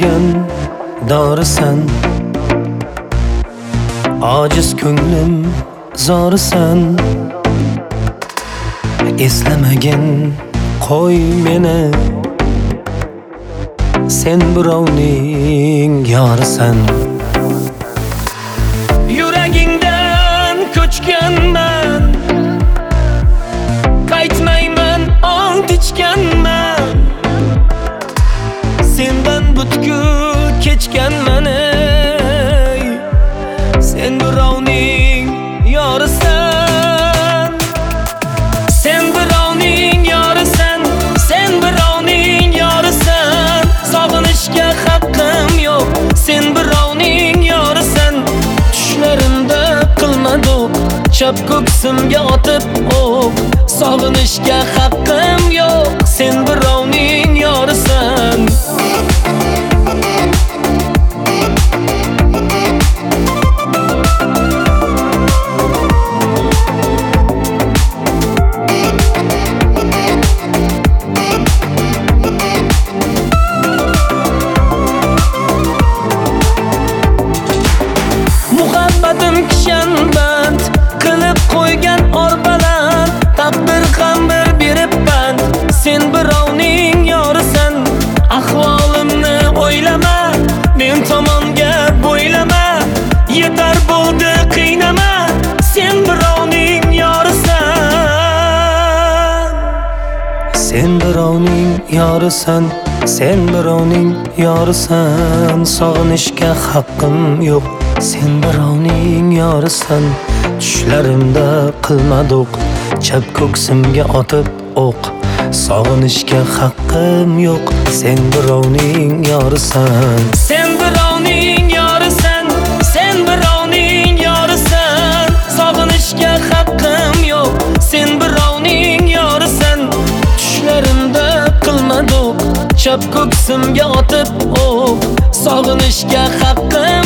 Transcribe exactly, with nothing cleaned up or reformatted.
Eslanmagan dorisan, ojiz ko'nglim zorisan. Eslamagin qo'y meni, sen birovning yorisan. Yuragingdan ko'chganman, qaytmayman, ont ichganman. Sendan butkul kechganman, ey, sen birovning yorisan. Sen birovning yorisan, sen birovning yorisan. Sog'inishga haqqim yo'q, sen birovning yorisan. Tushlarimda qilmadoq, chap ko'ksimga otib o'q. Sog'inishga haqqim yo'q, sen birovning yorisan. Muhabbatim kishanband qilib qo'ygan orbalar, taqdir ham bir berib band. Sen birovning yorisan, ahvolimni o'ylama, men tomonga bo'ylama. Yetar bo'ldi qiynama, sen birovning yorisan. Sen birovning yorisan, sen birovning yorisan. Sog'inishga haqqim yo'q, sen birovning yorisan. Tushlarimda qilmadoq, chap ko'ksimga otib o'q. Sog'inishga haqqim yo'q, sen birovning yorisan. Sen birovning yorisan, sen birovning yorisan. Sog'inishga haqqim yo'q, sen birovning yorisan. Tushlarimda qilmadoq, chap ko'ksimga otib o'q. Sog'inishga haqqim